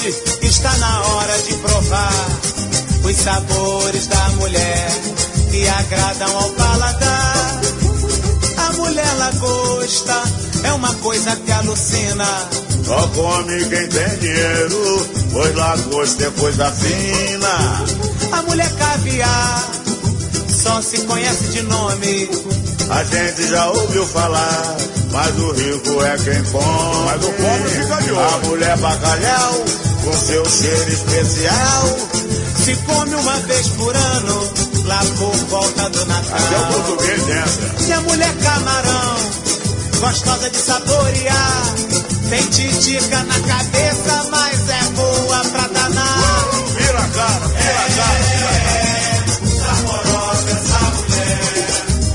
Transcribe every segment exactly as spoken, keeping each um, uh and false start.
hoje está na hora de provar os sabores da mulher que agradam ao paladar. A mulher lagosta é uma coisa que alucina. Só come quem tem dinheiro, pois lagosta é coisa fina. A mulher caviar só se conhece de nome. A gente já ouviu falar, mas o rico é quem come. Mas o pobre fica de olho. A mulher bacalhau, com seu cheiro especial, se come uma vez por ano, lá por volta do Natal. Até o português entra. E a mulher camarão, gostosa de saborear, tem titica na cabeça, mas é boa pra danar. Vira a cara, vira a cara, vira a cara. É saborosa essa mulher.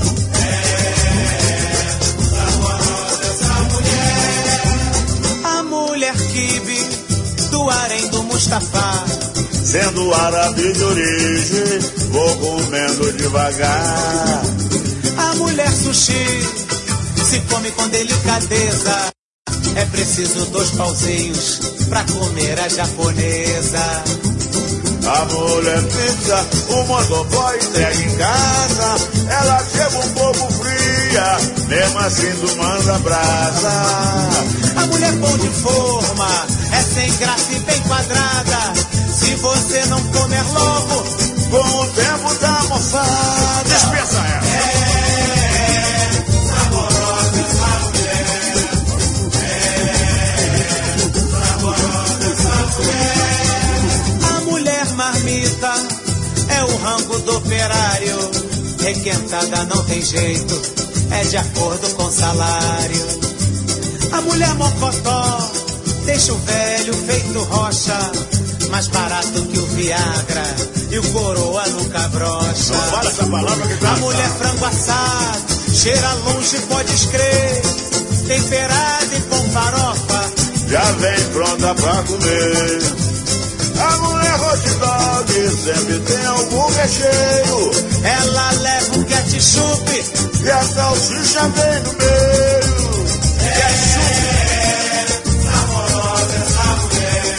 É saborosa essa mulher. A mulher quibe do harém do Mustafa, sendo árabe de origem, vou comendo devagar. A mulher sushi se come com delicadeza. É preciso dois pauzinhos pra comer a japonesa. A mulher pizza, o motoboy entrega em casa. Ela chega um pouco fria, mesmo assim tu manda brasa. A mulher pão de forma é sem graça e bem quadrada. Se você não comer logo, com o tempo tá mofada. Dispensa ela. É saborosa essa mulher. É saborosa essa mulher. A mulher marmita é o rango do operário. Requentada não tem jeito, é de acordo com o salário. A mulher mocotó deixa o velho feito rocha, mais barato que o Viagra, e o coroa nunca brocha. Não fala essa palavra que tá. A mulher frango assado, cheira longe, pode crer, temperada e com farofa, já vem pronta pra comer. A mulher hot dog sempre tem algum recheio. Ela leva um ketchup e a salsicha vem no meio. É saborosa essa mulher.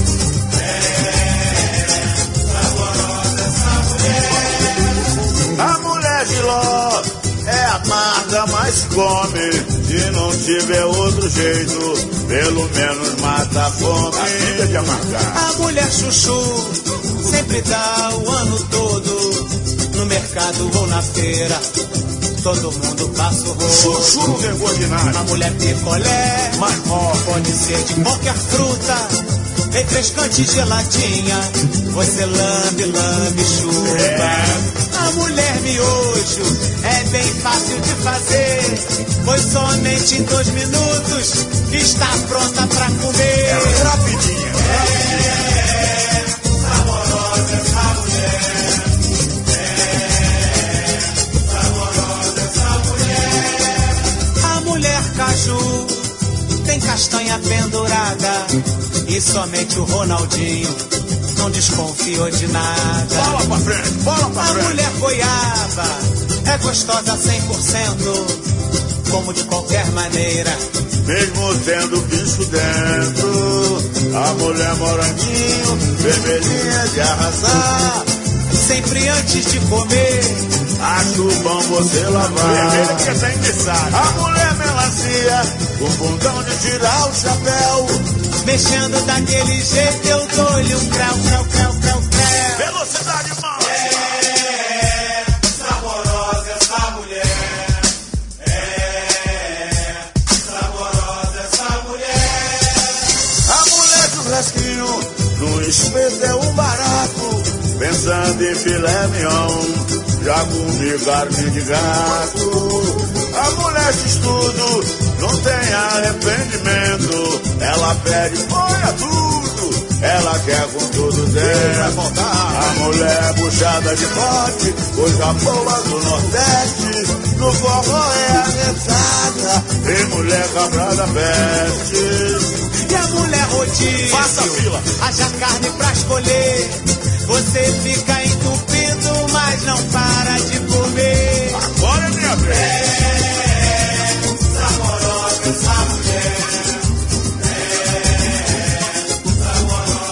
A mulher giló é a amarga, mas come. Se não tiver outro jeito, pelo menos mata a fome. A vida de amargar. A mulher chuchu sempre dá o ano todo, no mercado ou na feira, todo mundo passa o rosto. Chuchu não tem gosto de nada. A mulher picolé, mas ó, pode ser de qualquer fruta, refrescante geladinha, você lambe, lambe, chupa. É. A mulher miojo é bem fácil de fazer, pois somente em dois minutos está pronta pra comer. É rapidinha. É saborosa essa mulher. É saborosa essa mulher. A mulher caju tem castanha pendurada, e somente o Ronaldinho não desconfiou de nada. Bola pra frente, bola pra frente. A mulher goiaba é gostosa cem por cento, como de qualquer maneira, mesmo tendo bicho dentro. A mulher moranguinho, vermelhinha de arrasar, sempre antes de comer, acho bom você lavar. Vermelha que essa é a mulher melancia, com bundão de tirar o chapéu, mexendo daquele jeito eu dou-lhe um crau, crau, crau, crau, crau. Velocidade máxima. É saborosa essa mulher. É saborosa essa mulher. A mulher churrasquinho, no espeto é um barato, pensando em filé mignon, já comi carne de gato. A mulher de estudo não tem arrependimento, ela pede, ponha tudo, ela quer com tudo dentro. A mulher buchada de pote, coisa boa do Nordeste, no forró é arrechada, tem mulher cabrada peste. E a mulher rodízio, faça fila, haja carne pra escolher, você fica entupido, mas não para de comer. Agora é minha vez. É saborosa essa mulher. É saborosa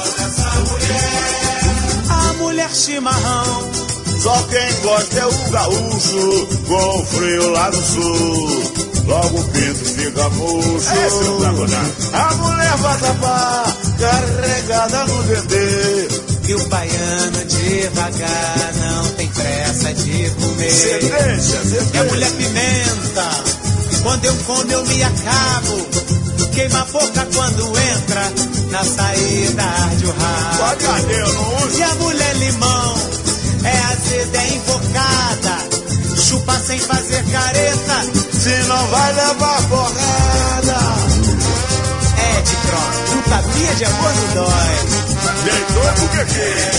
chimarrão. Só quem gosta é o gaúcho, com frio lá no sul. Logo o pinto fica murcho. É, a mulher vai tapar, carregada no dendê. E o baiano devagar não tem pressa de comer. Cedência, cedência. E a mulher pimenta, quando eu como eu me acabo. Queima a boca quando entra, na saída arde o rabo. Cadê? Eu não uso. E a mulher limão, é azeda, é invocada. Chupa sem fazer careta, se não vai levar porrada. É de crono, um tapinha de amor não dói. Deitou porque quer.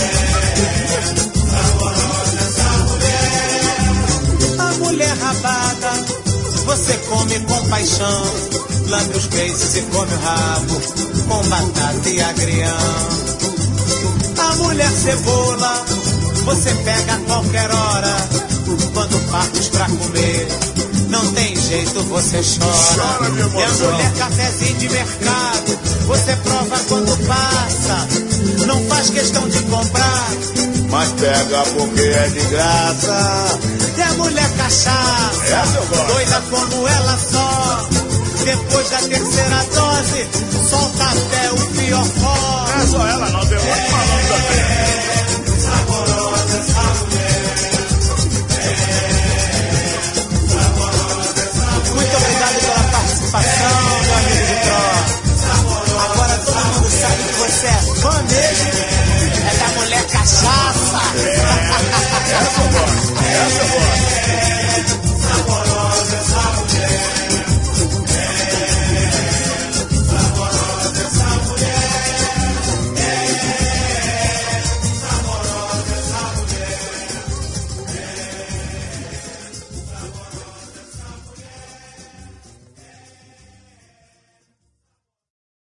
A mulher rabada, você come com paixão. Lambe os peitos e come o rabo, com batata e agrião. A mulher cebola, você pega a qualquer hora. Quando partes pra comer, não tem jeito, você chora. Chora, minha e a mulher cafezinho de mercado, você prova quando passa. Não faz questão de comprar, mas pega porque é de graça. E a mulher cachaça, doida como ela só. Depois da terceira dose